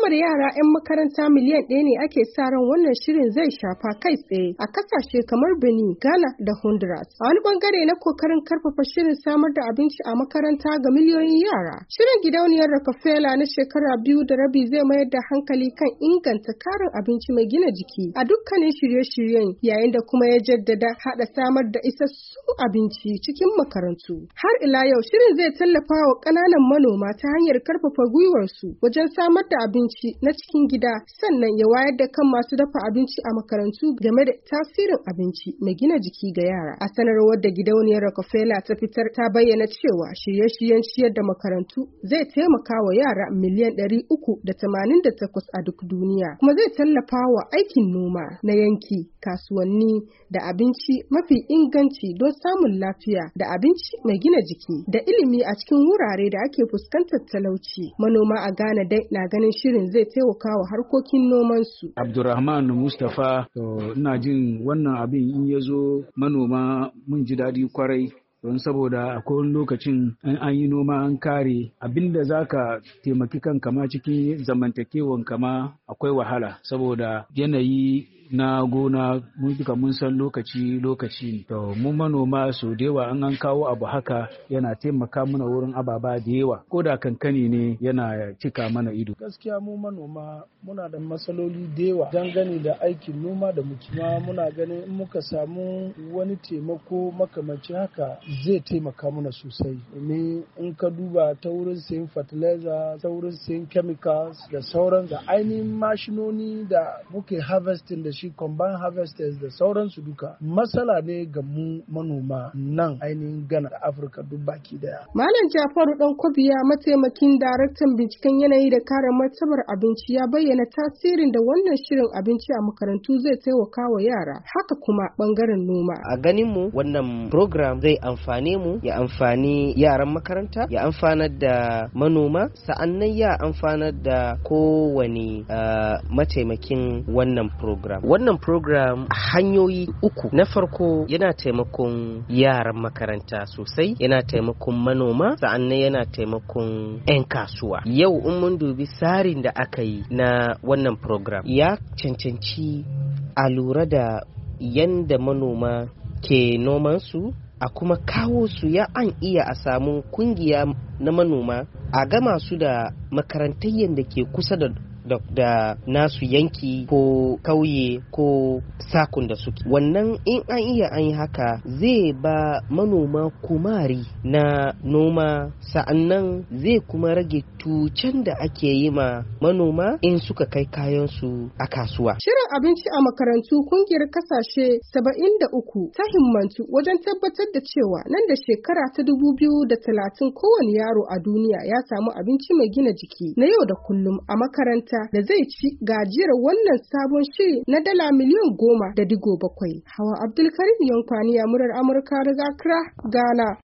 Sama da yara 'yan makaranta miliyan 1 ne ake sa ran wannan shirin zai shafa kai tsaye a kasashe kamar Benin, Ghana da Honduras. A wani bangare na kokarin karfafa shirin samar da abinci a makaranta ga miliyoyin yara. Shirin gidauniyar Rockefeller na shekara 2.5 zai mayar da hankali kan inganta karin abinci mai gina jiki a dukkanin shirye-shiryen, yayin da kuma ya jaddada hada samar da isassun abinci cikin makarantu. Har ila yau shirin zai tallafa wa ƙananan manoma ta hanyar karfafa gwiwarsu wajen samar da abinci na cikin gida, sannan ya wayar da kan masu dafa abinci a makarantu game da tasirin abinci mai gina jiki ga yara. A sanarwar da gidauniyar Rockefeller ta fitar ta bayyana cewa shirye-shiryen ciyar da makarantu zai taimaka wa yara miliyan 388 a duk duniya, kuma zai tallafa wa aikin noma na yanki, kasuwanni da abinci mafi inganci don samun lafiya da abinci mai gina jiki da ilimi a cikin wurare da ake fuskantar talauci. Manoma a Ghana dai na ganin shirin zai taimaka wa harkokin nomansu. Abdulrahman Mustapha, ina jin wannan abin in ya zo manoma mun ji daɗi kwarai. Don saboda akwai wani lokacin an yi noma an kare abinda zaka taimaki kanka ma cikin zamantakewan kama akwai wahala saboda yanayi na gona mun san lokaci ne. To mu manoma so da yawa an kawo abu haka yana taimaka mana wurin ababa da yawa, ko da kankani ne yana cika mana ido. Gaskiya mu manoma muna da matsaloli da yawa dangane da aikin noma da muke muna ganin in muka samu wani taimako makamancin haka zai taimaka mana sosai. Domin in ka duba ta wurin sayin fertilizer, ta wurin sayin chemicals da sauran da ainihin mashinoni da muke harvesting da shi combine harvesters da sauransu duka matsala ne ga mu manoma nan ainihin Ghana da Afirka duk baki daya. Malam Jafaru Dankobiya, mataimakin daraktan binciken yanayi da kare martabar abinci, ya bayyana tasirin da wannan shirin abinci a makarantu zai taimaka wa yara, haka kuma bangaren noma. A ganin mu wannan program zai amfane mu, ya amfani yaran makaranta, ya amfanar da manoma, sa'annan ya amfanar da kowane mataimakin wannan program. Wannan program hanyoyi uku. Na farko yana taimakon yaran makaranta sosai, yana taimakon manoma, sa'annan yana taimakon 'yan kasuwa. Yau in mun dubi tsarin da aka yi na wannan program, ya cancanci a lura da yanda manoma ke nomansu, a kuma kawo su ya an iya a samu kungiya na manoma a gama su da makarantayyar da ke kusa da nasu yanki ko kauye ko sakun da suke. Wannan in an iya an yi haka zai ba manoma kumari na noma, sa'annan zai kuma rage tucen da ake yi ma manoma in suka kai kayansu a kasuwa. Shirin abinci a makarantu kungiyar kasashe 73 ta himmantu wajen tabbatar da cewa nan da shekara ta 2030 kowane yaro a duniya ya samu abinci mai gina jiki na yau da kullum a makaranta da zai ci gajiyar wannan sabon shiri na $10.7 miliyan. Hawa Abdulkarim Yankwani, murar Amurka daga Accra, Ghana.